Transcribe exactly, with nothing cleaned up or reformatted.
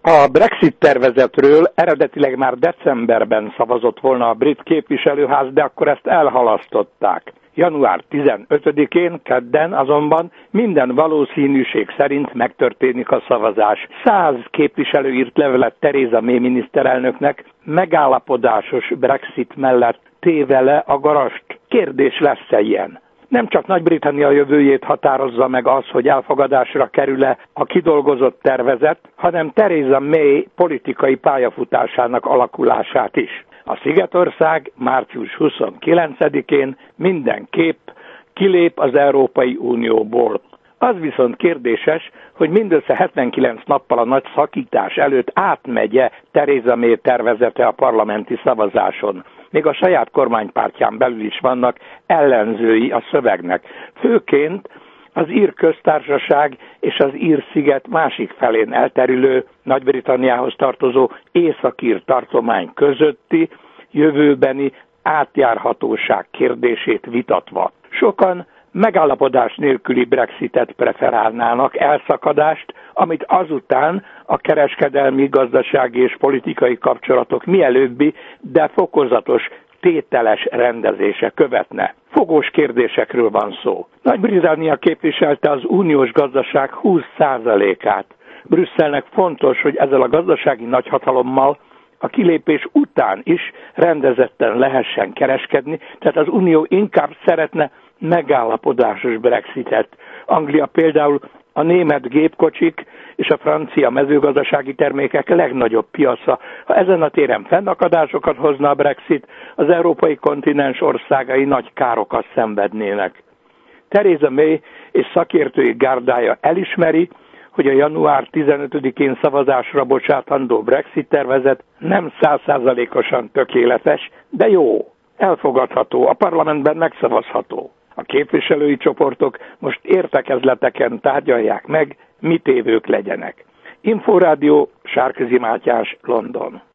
A Brexit tervezetről eredetileg már decemberben szavazott volna a brit képviselőház, de akkor ezt elhalasztották. január tizenötödikén, kedden azonban minden valószínűség szerint megtörténik a szavazás. Száz képviselő írt levelet Theresa May miniszterelnöknek, megállapodásos Brexit mellett téve le a garast. Kérdés, lesz-e ilyen? Nem csak Nagy-Britannia jövőjét határozza meg az, hogy elfogadásra kerül-e a kidolgozott tervezet, hanem Theresa May politikai pályafutásának alakulását is. A Szigetország március huszonkilencedikén mindenképp kilép az Európai Unióból. Az viszont kérdéses, hogy mindössze hetvenkilenc nappal a nagy szakítás előtt átmegye Theresa May tervezete a parlamenti szavazáson. Még a saját kormánypártján belül is vannak ellenzői a szövegnek. Főként az Ír Köztársaság és az Ír-sziget másik felén elterülő, Nagy-Britanniához tartozó Észak-ír tartomány közötti jövőbeni átjárhatóság kérdését vitatva. Sokan megállapodás nélküli Brexitet preferálnának, elszakadást, amit azután a kereskedelmi, gazdasági és politikai kapcsolatok mielőbbi, de fokozatos, tételes rendezése követne. Fogós kérdésekről van szó. Nagy-Britannia képviselte az uniós gazdaság húsz százalékát. Brüsszelnek fontos, hogy ezzel a gazdasági nagyhatalommal a kilépés után is rendezetten lehessen kereskedni, tehát az Unió inkább szeretne megállapodásos Brexitet. Anglia például a német gépkocsik és a francia mezőgazdasági termékek legnagyobb piaca. Ha ezen a téren fennakadásokat hozna a Brexit, az európai kontinens országai nagy károkat szenvednének. Theresa May és szakértői gárdája elismeri, hogy a január tizenötödikén szavazásra bocsátandó Brexit tervezet nem száz százalékosan tökéletes, de jó, elfogadható, a parlamentben megszavazható. A képviselői csoportok most értekezleteken tárgyalják meg, mit évők legyenek. Inforádió, Sárközi Mátyás, London.